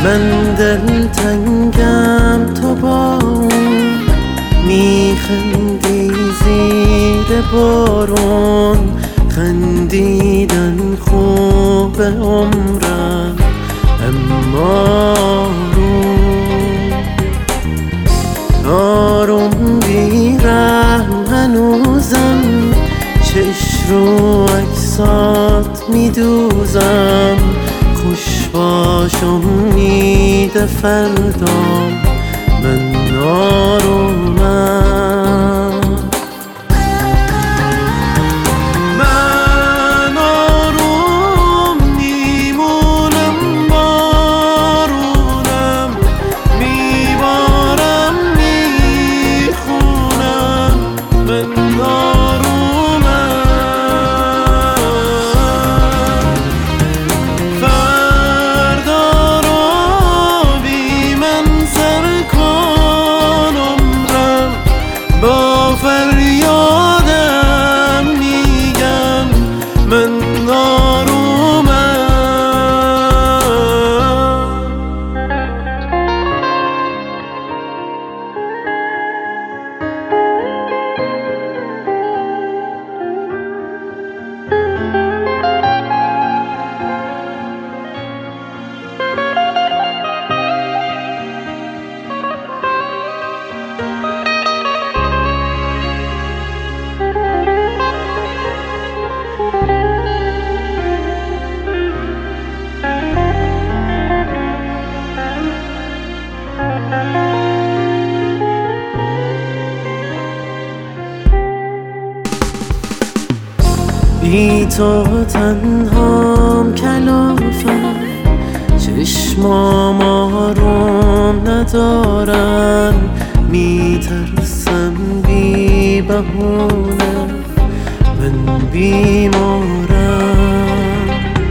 من دلتنگم تو با اون میخندی زیر بارون، خندیدن خوب عمرم اما آروم بیرحم هنوزم، چشم رو عکسات میدوزم، خوش باش امید فردام من آرومم. من آروم میمونم، بارونم میبارم میخونم، من با فریادم میگم من آرومم. بی تو تنهام کلافم، چشمام آروم ندارن، میترسم بی بهونه من بیمارم،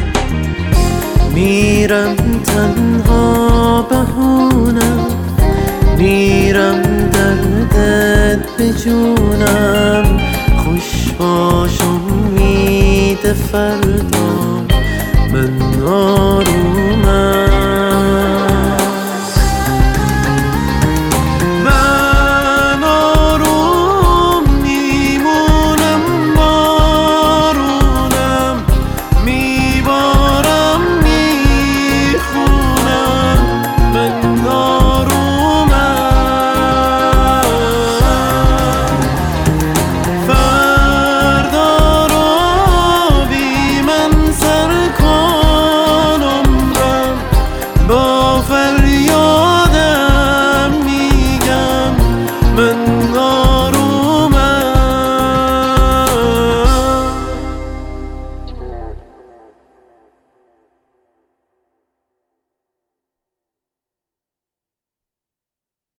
میرم تنها بهونم، میرم دردت بجونم، خوش باش امید فردام من آرومم.